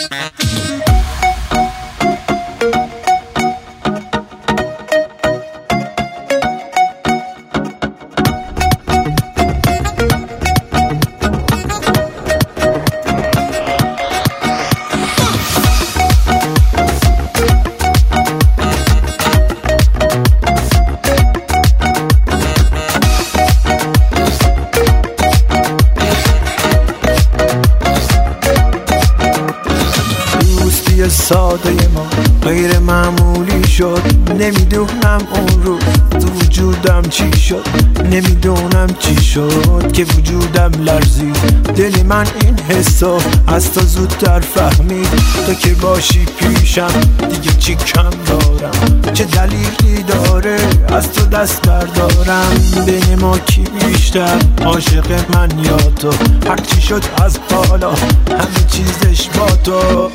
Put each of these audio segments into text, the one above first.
ساده ما غیر معمولی شد. نمیدونم اون روز تو وجودم چی شد، نمیدونم چی شد که وجودم لرزید. دل من این حسو از تو زودتر فهمید. تو که باشی پیشم دیگه چی کم دارم، چه دلیلی داره از تو دست بردارم. بین ما کی بیشتر عاشق من یا تو؟ هر چی شد از حالا همه چیزش با تو.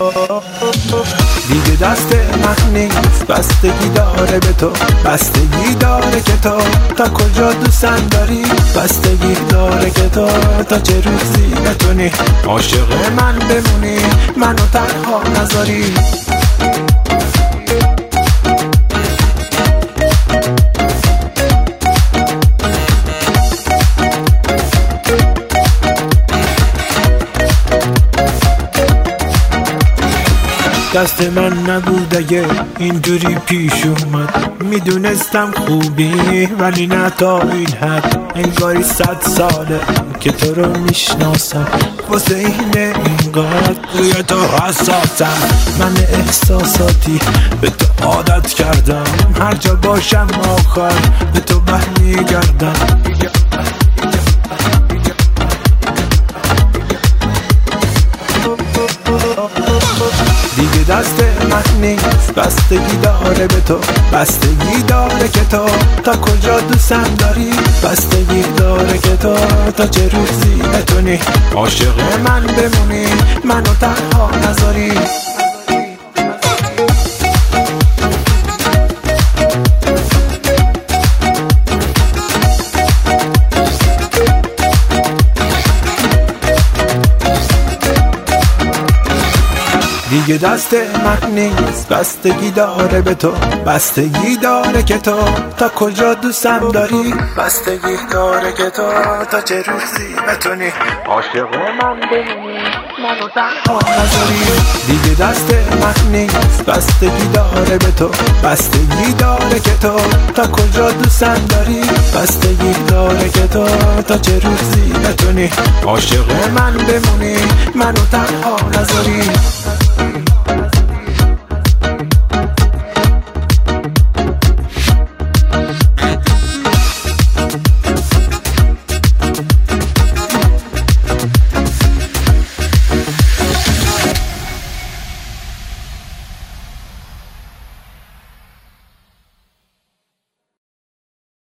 دیگه دست من نیست، بستگی داره به تو، بستگی داره که تو تا کجا دوستم داری، بستگی داره که تو تا چه روزی بتونی عاشق من بمونی، منو تنها نذاری. دست من نبود اگه اینجوری پیش اومد. میدونستم خوبی ولی نه تا این حد. انگاری 100 ساله که تو رو میشناسم، واسه اینه اینقدر روی تو حساسم. من احساساتی به تو عادت کردم، هر جا باشم آخر به تو برمیگردم. دیگه دست من نیست، بستگی داره به تو، بستگی داره که تو تا کجا دوستم داری، بستگی داره که تو تا چه روزی بتونی عاشق من بمونی، منو تنها نذاری. دیگه دست من نیست، بستگی داره به تو، بستگی داره که تو تا کجا دوستم داری، بستگی داره که تو تا چه روزی بتونی عاشق من بمونی، منو تنها نذاری. دیگه دست من نیست، بستگی داره به تو، بستگی داره که تو تا کجا دوستم داری، بستگی داره که تو تا چه روزی بتونی عاشق من بمونی، منو تنها نذاری.